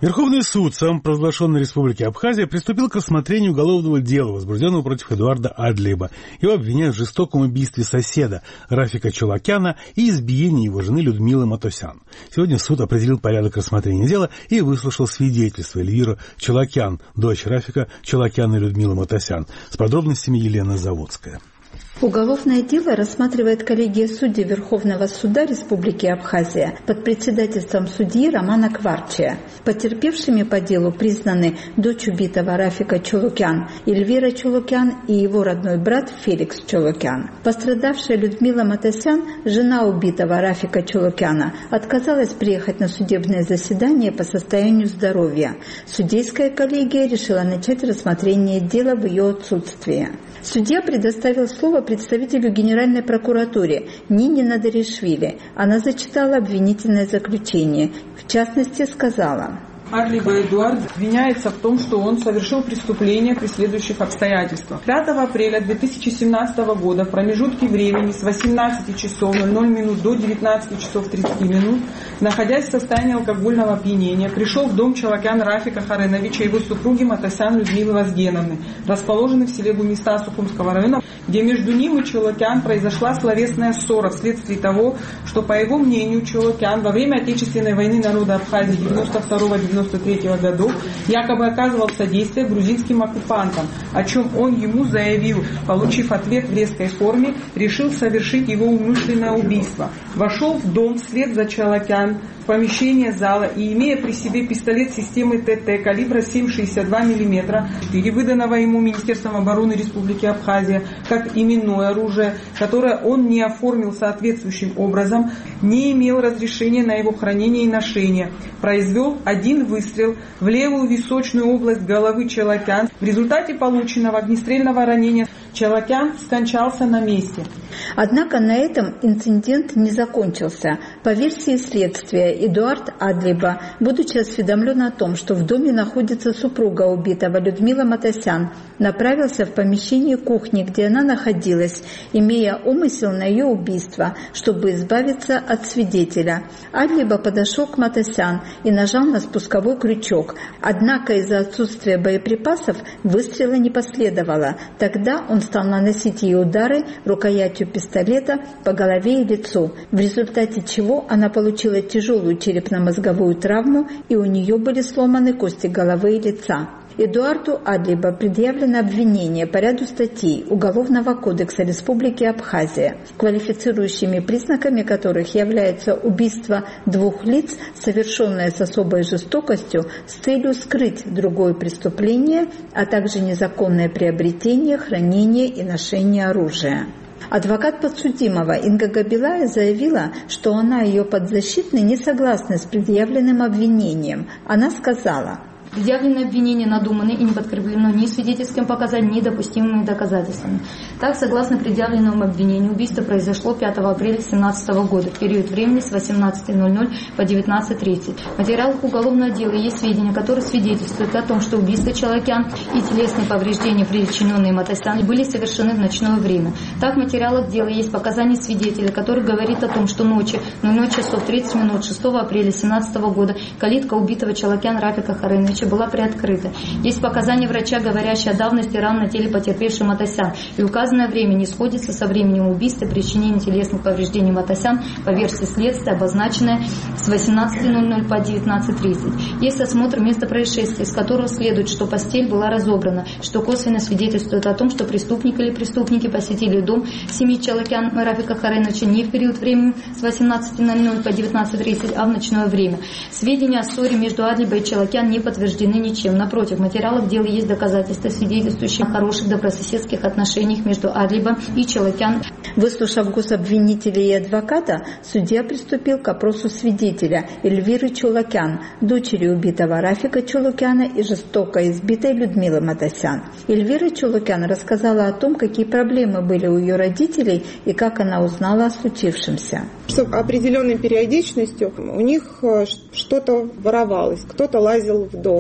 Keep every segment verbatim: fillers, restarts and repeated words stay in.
Верховный суд самопровозглашенной Республики Абхазия приступил к рассмотрению уголовного дела, возбужденного против Эдуарда Адлиба. Его обвиняют в жестоком убийстве соседа Рафика Чолакяна и избиении его жены Людмилы Матосян. Сегодня суд определил порядок рассмотрения дела и выслушал свидетельство Эльвиры Чолакян, дочь Рафика Чолакяна и Людмилы Матосян. С подробностями Елена Заводская. Уголовное дело рассматривает коллегия судей Верховного суда Республики Абхазия под председательством судьи Романа Кварчия. Потерпевшими по делу признаны дочь убитого Рафика Чолакян Эльвира Чолакян и его родной брат Феликс Чолакян. Пострадавшая Людмила Матосян, жена убитого Рафика Чолакяна, отказалась приехать на судебное заседание по состоянию здоровья. Судейская коллегия решила начать рассмотрение дела в ее отсутствие. Судья предоставил слово представителю Генеральной прокуратуры Нине Надаришвили. Она зачитала обвинительное заключение. В частности, сказала: Адлиба Эдуард обвиняется в том, что он совершил преступление при следующих обстоятельствах. пятого апреля две тысячи семнадцатого года в промежутке времени с восемнадцати часов ноль ноль минут до девятнадцати часов тридцати минут, находясь в состоянии алкогольного опьянения, пришел в дом Чолакяна Рафика Хареновича и его супруги Матосян Людмилы Вазгеновны, расположенный в селе Бумиста Сухумского района, где между ним и Чолакян произошла словесная ссора вследствие того, что, по его мнению, Чолакян во время Отечественной войны народа Абхазии девяносто второго — девяносто третьего годов якобы оказывал содействие грузинским оккупантам, о чем он ему заявил. Получив ответ в резкой форме, решил совершить его умышленное убийство. Вошел в дом вслед за Чолакян в помещение зала и, имея при себе пистолет системы ТТ калибра семь шестьдесят два миллиметра, выданного ему Министерством обороны Республики Абхазия как именное оружие, которое он не оформил соответствующим образом, не имел разрешения на его хранение и ношение, произвел один выстрел в левую височную область головы Чолакян. В результате полученного огнестрельного ранения Чолакян скончался на месте. Однако на этом инцидент не закончился. По версии следствия, Эдуард Адлиба, будучи осведомлен о том, что в доме находится супруга убитого Людмила Матосян, направился в помещение кухни, где она находилась, имея умысел на ее убийство, чтобы избавиться от свидетеля. Адлиба подошел к Матосян и нажал на спусковой крючок. Однако из-за отсутствия боеприпасов выстрела не последовало. Тогда он стал наносить ей удары рукоятью пистолета по голове и лицу, в результате чего она получила тяжелую черепно-мозговую травму, и у нее были сломаны кости головы и лица. Эдуарду Адлиба предъявлено обвинение по ряду статей Уголовного кодекса Республики Абхазия, квалифицирующими признаками которых является убийство двух лиц, совершенное с особой жестокостью с целью скрыть другое преступление, а также незаконное приобретение, хранение и ношение оружия. Адвокат подсудимого Инга Габилая заявила, что она и ее подзащитные не согласны с предъявленным обвинением. Она сказала: Предъявленное обвинение надумано и не подкреплено ни свидетельским показанием, ни допустимыми доказательствами. Так, согласно предъявленному обвинению, убийство произошло пятого апреля две тысячи семнадцатого года, в период времени с восемнадцати ноль-ноль по девятнадцать тридцать. В материалах уголовного дела есть сведения, которые свидетельствуют о том, что убийство Чолакян и телесные повреждения, причиненные Матосян, были совершены в ночное время. Так, в материалах дела есть показания свидетеля, который говорит о том, что ночью ноль ноль часов тридцать минут шестого апреля две тысячи семнадцатого года калитка убитого Чолакян Рафика Хареновича была приоткрыта. Есть показания врача, говорящие о давности ран на теле потерпевшей Матосян, и указанное время не сходится со временем убийства и причинения телесных повреждений Матосян по версии следствия, обозначенное с восемнадцати ноль-ноль по девятнадцать тридцать. Есть осмотр места происшествия, из которого следует, что постель была разобрана, что косвенно свидетельствует о том, что преступник или преступники посетили дом семьи Чолакян Рафика Хареновича не в период времени с восемнадцати ноль-ноль по девятнадцать тридцать, а в ночное время. Сведения о ссоре между Адлибой и Чолакян не подтверждены ничем. Напротив, в материалах дела есть доказательства, свидетельствующие о хороших добрососедских отношениях между Адлибом и Чолакян. Выслушав гособвинителей и адвоката, судья приступил к опросу свидетеля Эльвиры Чолакян, дочери убитого Рафика Чолакяна и жестоко избитой Людмилы Матосян. Эльвира Чолакян рассказала о том, какие проблемы были у ее родителей и как она узнала о случившемся. С определенной периодичностью у них что-то воровалось, кто-то лазил в дом.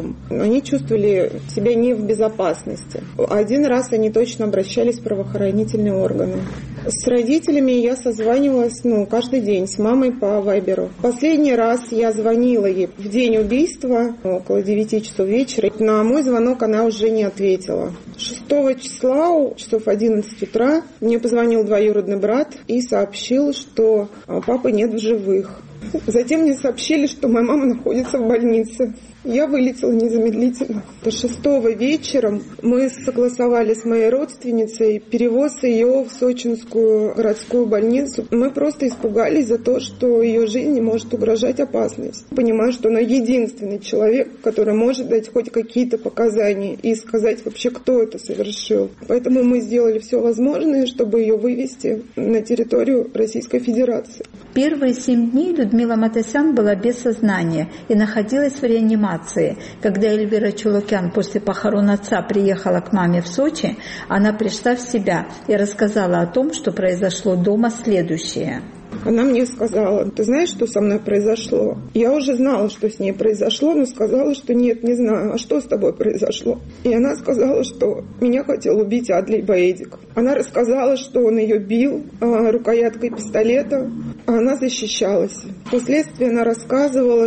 дом. Они чувствовали себя не в безопасности. Один раз они точно обращались в правоохранительные органы. С родителями я созванивалась ну, каждый день, с мамой по вайберу. Последний раз я звонила ей в день убийства, около девяти часов вечера. На мой звонок она уже не ответила. шестого числа, часов одиннадцать утра, мне позвонил двоюродный брат и сообщил, что папы нет в живых. Затем мне сообщили, что моя мама находится в больнице. Я вылетела незамедлительно. Шестого вечером мы согласовали с моей родственницей перевоз ее в Сочинскую городскую больницу. Мы просто испугались за то, что ее жизни может угрожать опасность. Понимаю, что она единственный человек, который может дать хоть какие-то показания и сказать вообще, кто это совершил. Поэтому мы сделали все возможное, чтобы ее вывести на территорию Российской Федерации. Первые семь дней Людмила Матасян была без сознания и находилась в реанимации. Когда Эльвира Чулукян после похорон отца приехала к маме в Сочи, она пришла в себя и рассказала о том, что произошло дома следующее. Она мне сказала: ты знаешь, что со мной произошло? Я уже знала, что с ней произошло, но сказала, что нет, не знаю. А что с тобой произошло? И она сказала, что меня хотел убить Адлиб Эдик. Она рассказала, что он ее бил а, рукояткой пистолета, а она защищалась. Впоследствии она рассказывала,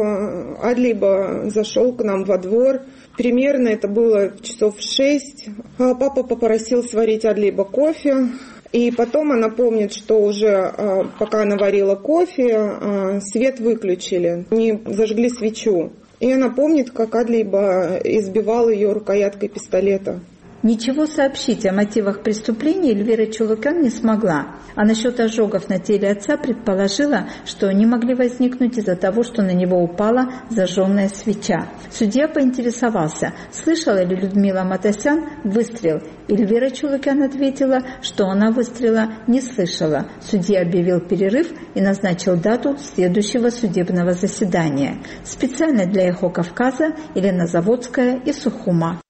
что Адлиба зашел к нам во двор. Примерно это было часов в шесть. А папа попросил сварить Адлиба кофе. И потом она помнит, что уже пока она варила кофе, свет выключили, не зажгли свечу. И она помнит, как Адлиба избивал ее рукояткой пистолета. Ничего сообщить о мотивах преступления Эльвира Чулукян не смогла, а насчет ожогов на теле отца предположила, что они могли возникнуть из-за того, что на него упала зажженная свеча. Судья поинтересовался, слышала ли Людмила Матасян выстрел. Эльвира Чулукян ответила, что она выстрела не слышала. Судья объявил перерыв и назначил дату следующего судебного заседания. Специально для «Эхо Кавказа» Елена Заводская из Сухума.